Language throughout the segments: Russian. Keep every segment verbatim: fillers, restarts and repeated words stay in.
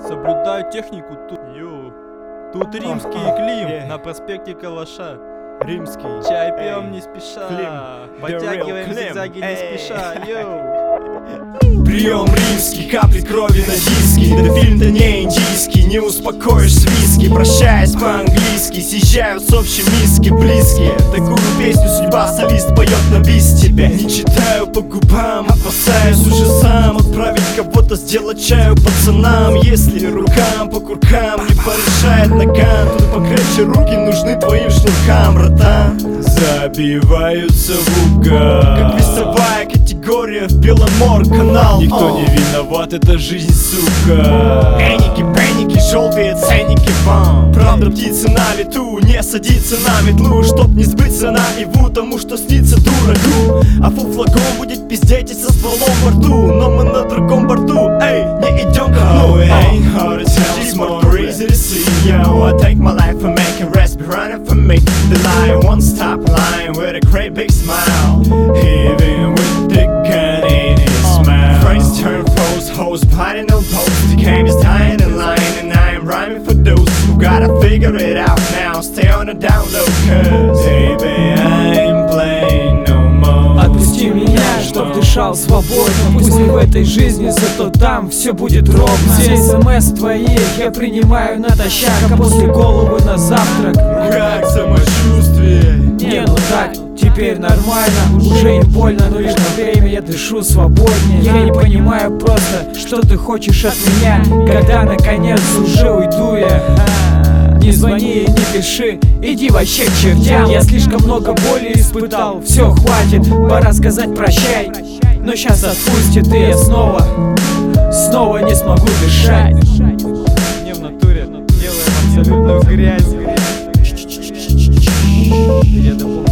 Соблюдаю технику тут. Йоу. Тут римский Клим на проспекте Калаша. Римский. Чай пьем не спеша. Клим. Подтягиваем The real зигзаги Клим. не спеша. Йоу. Прием римский, капли крови на диске. Да фильм-то не индийский, не успокоишь с виски. Прощаясь по-английски, съезжают с общей миски близкие. Такую песню судьба солист поет на бис тебя. Не читаю по губам, опасаюсь уже сам отправить кого-то сделать чаю пацанам. Если рукам по куркам не порешает ногам, то покрепче руки нужны твоим шнуркам, братан. Забиваются в угол, как весовая категория в Беломор канал. Никто не виноват, это жизнь, сука. Эники, пеники, желтые ценники вам. Правда, птицы на лету, не садится на метлу, чтоб не сбыться наяву тому, что снится дураку. А фуфлагом будет пиздеть и со стволом во рту, но мы на другом борту, эй, не идем ко дну. It ain't hard to tell, it's more easy to see. Yo, I take my life and make it rest, be running for me. The lie won't stop lying with a great big smile, even with the gun in his mouth. Friends turn foes, hoes biting on posts. The game is dying and lying, and I am rhyming for those who gotta figure it out now. Stay on the down low, cause baby, I ain't playing no more. Отпусти меня, чтоб дышал свободно. Пусть не в этой жизни, зато там все будет ровно. Все смс твои я принимаю натощак, а после головы на завтрак. Как самочувствие? Не, ну так, теперь нормально. Уже не больно, но лишь на время я дышу свободнее. Я не понимаю просто, что ты хочешь от меня, когда наконец уже уйду я. Не звони и не пиши, иди вообще к чертям. Я слишком много боли испытал, все, хватит, пора сказать прощай. Но сейчас отпустит, и я снова, снова не смогу дышать. Не в натуре, делаем абсолютную грязь. Я допомню.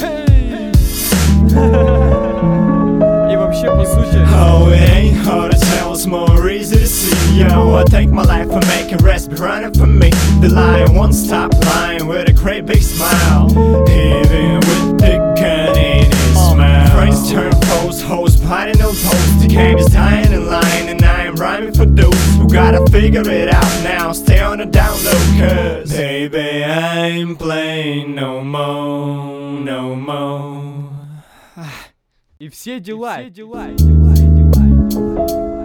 И вообще, по сути, Oh, it ain't hard to tell, it's more easy to see. Yo, I take my life and make it rest, be running for me. The lie won't stop lying with a great big smile, even with the gun in his mouth. Friends turn foes, hoes biting on posts. The game is dying and lying, and I am rhyming for those who gotta figure it out now. Stay on the down low, cause baby, I ain't playing no more, no more. и все дела. Все дела.